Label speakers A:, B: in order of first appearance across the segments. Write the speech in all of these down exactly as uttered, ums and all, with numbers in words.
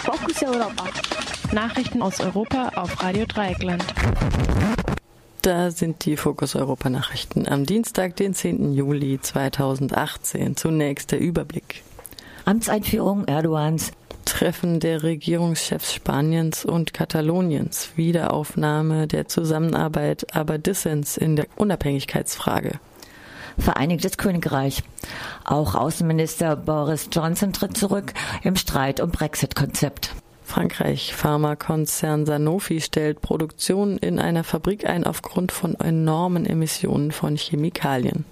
A: Fokus Europa.
B: Nachrichten aus Europa auf Radio Dreieckland.
C: Da sind die Fokus Europa Nachrichten am Dienstag, den zehnten Juli zweitausendachtzehn. Zunächst der Überblick.
D: Amtseinführung Erdogans.
C: Treffen der Regierungschefs Spaniens und Kataloniens. Wiederaufnahme der Zusammenarbeit, aber Dissens in der Unabhängigkeitsfrage.
D: Vereinigtes Königreich. Auch Außenminister Boris Johnson tritt zurück im Streit um Brexit-Konzept.
C: Frankreich. Pharmakonzern Sanofi stellt Produktion in einer Fabrik ein aufgrund von enormen Emissionen von Chemikalien.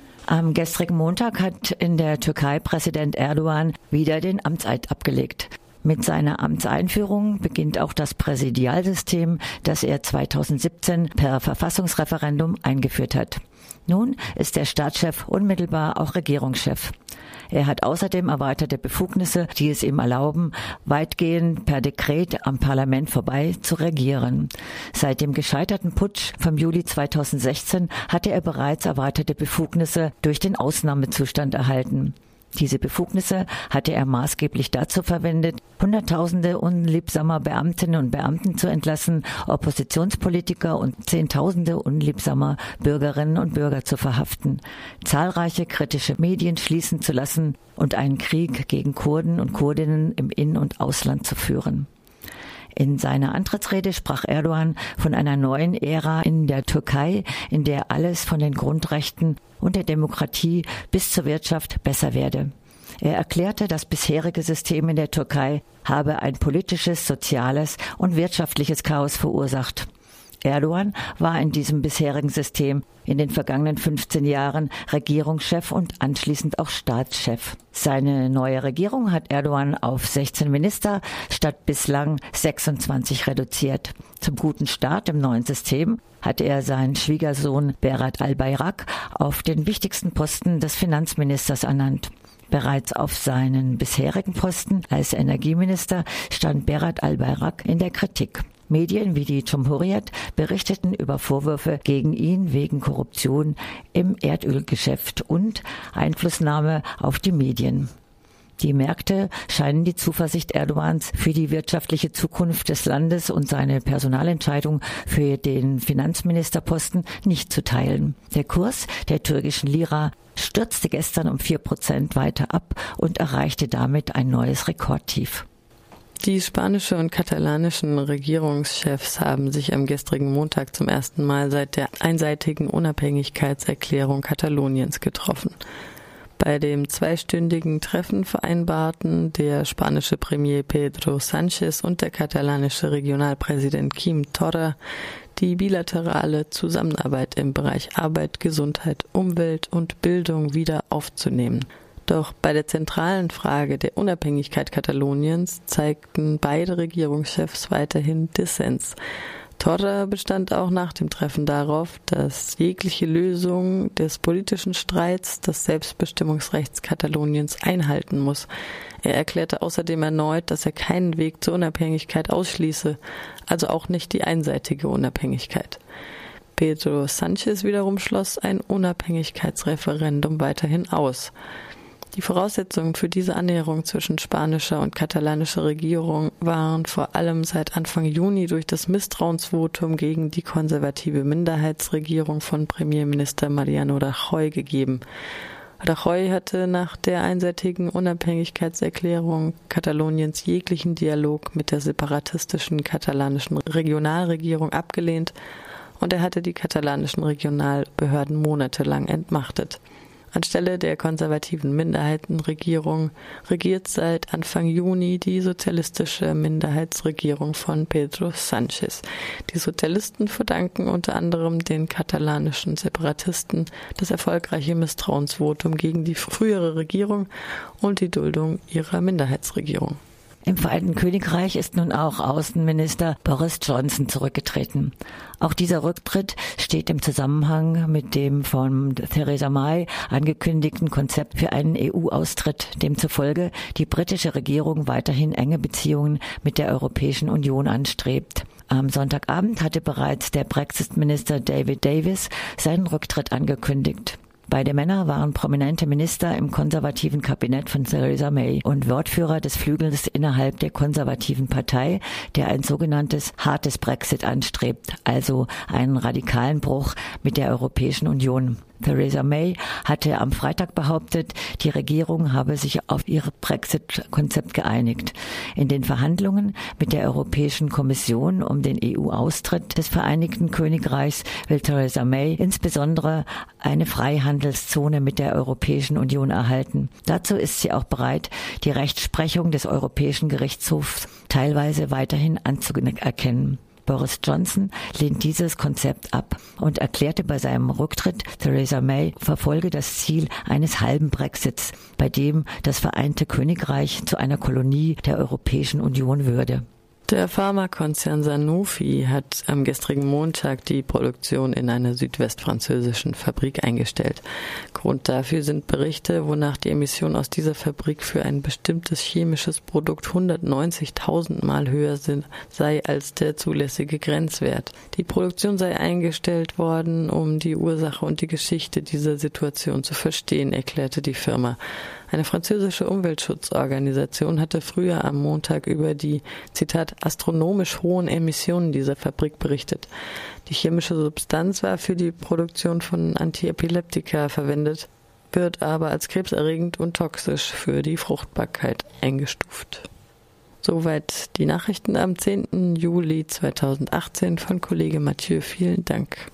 D: Am gestrigen Montag hat in der Türkei Präsident Erdogan wieder den Amtseid abgelegt. Mit seiner Amtseinführung beginnt auch das Präsidialsystem, das er zweitausendsiebzehn per Verfassungsreferendum eingeführt hat. Nun ist der Staatschef unmittelbar auch Regierungschef. Er hat außerdem erweiterte Befugnisse, die es ihm erlauben, weitgehend per Dekret am Parlament vorbei zu regieren. Seit dem gescheiterten Putsch vom Juli zweitausendsechzehn hatte er bereits erweiterte Befugnisse durch den Ausnahmezustand erhalten. Diese Befugnisse hatte er maßgeblich dazu verwendet, Hunderttausende unliebsamer Beamtinnen und Beamten zu entlassen, Oppositionspolitiker und Zehntausende unliebsamer Bürgerinnen und Bürger zu verhaften, zahlreiche kritische Medien schließen zu lassen und einen Krieg gegen Kurden und Kurdinnen im In- und Ausland zu führen. In seiner Antrittsrede sprach Erdogan von einer neuen Ära in der Türkei, in der alles von den Grundrechten und der Demokratie bis zur Wirtschaft besser werde. Er erklärte, das bisherige System in der Türkei habe ein politisches, soziales und wirtschaftliches Chaos verursacht. Erdogan war in diesem bisherigen System in den vergangenen fünfzehn Jahren Regierungschef und anschließend auch Staatschef. Seine neue Regierung hat Erdogan auf sechzehn Minister statt bislang sechsundzwanzig reduziert. Zum guten Start im neuen System hatte er seinen Schwiegersohn Berat Albayrak auf den wichtigsten Posten des Finanzministers ernannt. Bereits auf seinen bisherigen Posten als Energieminister stand Berat Albayrak in der Kritik. Medien wie die Cumhuriyet berichteten über Vorwürfe gegen ihn wegen Korruption im Erdölgeschäft und Einflussnahme auf die Medien. Die Märkte scheinen die Zuversicht Erdogans für die wirtschaftliche Zukunft des Landes und seine Personalentscheidung für den Finanzministerposten nicht zu teilen. Der Kurs der türkischen Lira stürzte gestern um vier Prozent weiter ab und erreichte damit ein neues Rekordtief.
C: Die spanische und katalanischen Regierungschefs haben sich am gestrigen Montag zum ersten Mal seit der einseitigen Unabhängigkeitserklärung Kataloniens getroffen. Bei dem zweistündigen Treffen vereinbarten der spanische Premier Pedro Sánchez und der katalanische Regionalpräsident Quim Torra die bilaterale Zusammenarbeit im Bereich Arbeit, Gesundheit, Umwelt und Bildung wieder aufzunehmen. Doch bei der zentralen Frage der Unabhängigkeit Kataloniens zeigten beide Regierungschefs weiterhin Dissens. Torra bestand auch nach dem Treffen darauf, dass jegliche Lösung des politischen Streits des Selbstbestimmungsrechts Kataloniens einhalten muss. Er erklärte außerdem erneut, dass er keinen Weg zur Unabhängigkeit ausschließe, also auch nicht die einseitige Unabhängigkeit. Pedro Sánchez wiederum schloss ein Unabhängigkeitsreferendum weiterhin aus. Die Voraussetzungen für diese Annäherung zwischen spanischer und katalanischer Regierung waren vor allem seit Anfang Juni durch das Misstrauensvotum gegen die konservative Minderheitsregierung von Premierminister Mariano Rajoy gegeben. Rajoy hatte nach der einseitigen Unabhängigkeitserklärung Kataloniens jeglichen Dialog mit der separatistischen katalanischen Regionalregierung abgelehnt und er hatte die katalanischen Regionalbehörden monatelang entmachtet. Anstelle der konservativen Minderheitenregierung regiert seit Anfang Juni die sozialistische Minderheitsregierung von Pedro Sánchez. Die Sozialisten verdanken unter anderem den katalanischen Separatisten das erfolgreiche Misstrauensvotum gegen die frühere Regierung und die Duldung ihrer Minderheitsregierung.
D: Im Vereinigten Königreich ist nun auch Außenminister Boris Johnson zurückgetreten. Auch dieser Rücktritt steht im Zusammenhang mit dem von Theresa May angekündigten Konzept für einen E U-Austritt, demzufolge die britische Regierung weiterhin enge Beziehungen mit der Europäischen Union anstrebt. Am Sonntagabend hatte bereits der Brexit-Minister David Davis seinen Rücktritt angekündigt. Beide Männer waren prominente Minister im konservativen Kabinett von Theresa May und Wortführer des Flügels innerhalb der konservativen Partei, der ein sogenanntes hartes Brexit anstrebt, also einen radikalen Bruch mit der Europäischen Union. Theresa May hatte am Freitag behauptet, die Regierung habe sich auf ihr Brexit-Konzept geeinigt. In den Verhandlungen mit der Europäischen Kommission um den E U-Austritt des Vereinigten Königreichs will Theresa May insbesondere eine Freihandelszone mit der Europäischen Union erhalten. Dazu ist sie auch bereit, die Rechtsprechung des Europäischen Gerichtshofs teilweise weiterhin anzuerkennen. Boris Johnson lehnt dieses Konzept ab und erklärte bei seinem Rücktritt, Theresa May verfolge das Ziel eines halben Brexits, bei dem das Vereinte Königreich zu einer Kolonie der Europäischen Union würde.
C: Der Pharmakonzern Sanofi hat am gestrigen Montag die Produktion in einer südwestfranzösischen Fabrik eingestellt. Grund dafür sind Berichte, wonach die Emissionen aus dieser Fabrik für ein bestimmtes chemisches Produkt hundertneunzigtausend Mal höher sind, sei als der zulässige Grenzwert. Die Produktion sei eingestellt worden, um die Ursache und die Geschichte dieser Situation zu verstehen, erklärte die Firma. Eine französische Umweltschutzorganisation hatte früher am Montag über die, Zitat, astronomisch hohen Emissionen dieser Fabrik berichtet. Die chemische Substanz war für die Produktion von Antiepileptika verwendet, wird aber als krebserregend und toxisch für die Fruchtbarkeit eingestuft. Soweit die Nachrichten am zehnten Juli zweitausendachtzehn von Kollege Mathieu. Vielen Dank.